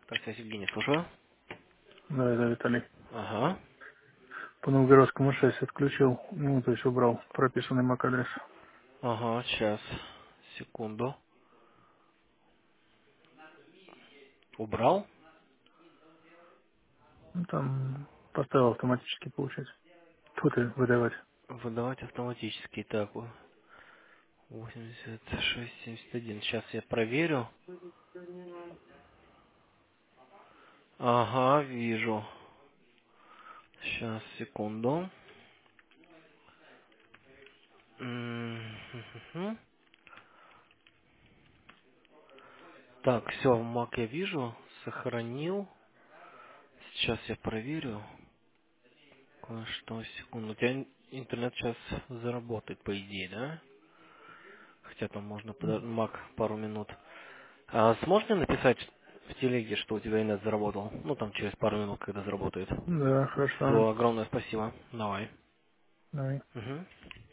Так, связь Евгений, слушаю. Да, это Виталий. Ага. По Новгородскому 6 отключил, ну, то есть убрал прописанный MAC-адрес. Ага, сейчас. Секунду. Убрал? Ну, там поставил автоматически получать. Тут и выдавать. Выдавать автоматически. Так, 8671. Сейчас я проверю. Ага, вижу. Сейчас, секунду. Мгм. Так, все, в Mac я вижу. Сохранил. Сейчас я проверю. Кое-что, секунду. У тебя интернет сейчас заработает, по идее, да? Хотя там можно Mac пару минут. А сможешь мне написать в телеге, что у тебя инет заработал? Ну, там через пару минут, когда заработает. Да, хорошо. Все, огромное спасибо. Давай. Давай. Мгм.